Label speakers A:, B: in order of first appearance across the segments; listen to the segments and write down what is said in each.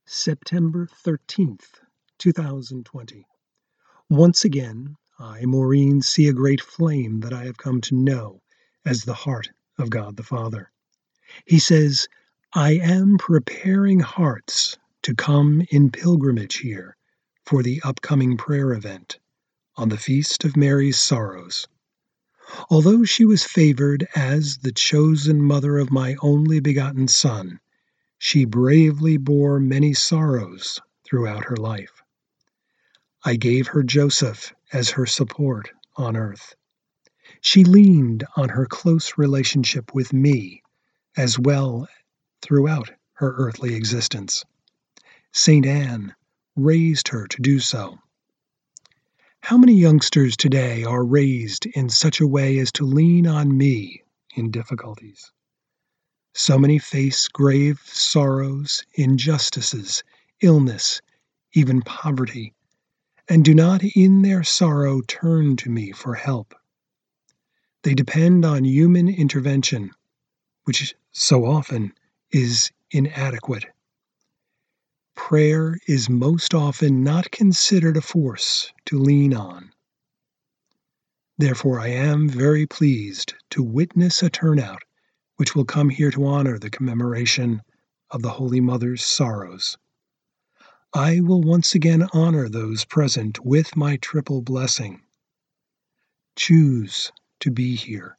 A: September 13th, 2020. Once again, I, Maureen, see a great flame that I have come to know as the heart of God the Father. He says, I am preparing hearts to come in pilgrimage here for the upcoming prayer event on the Feast of Mary's Sorrows. Although she was favored as the chosen mother of my only begotten Son, she bravely bore many sorrows throughout her life. I gave her Joseph as her support on earth. She leaned on her close relationship with me as well throughout her earthly existence. St. Anne raised her to do so. How many youngsters today are raised in such a way as to lean on me in difficulties? So many face grave sorrows, injustices, illness, even poverty, and do not in their sorrow turn to me for help. They depend on human intervention, which so often is inadequate. Prayer is most often not considered a force to lean on. Therefore, I am very pleased to witness a turnout which will come here to honor the commemoration of the Holy Mother's sorrows. I will once again honor those present with my triple blessing. Choose to be here.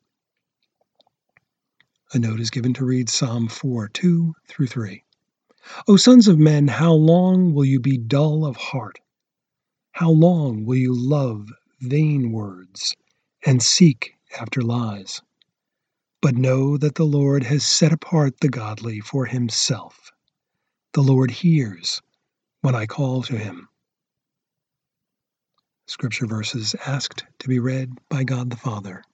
A: A note is given to read Psalm 4, 2 through 3. O sons of men, how long will you be dull of heart? How long will you love vain words and seek after lies? But know that the Lord has set apart the godly for himself. The Lord hears when I call to him. Scripture verses asked to be read by God the Father.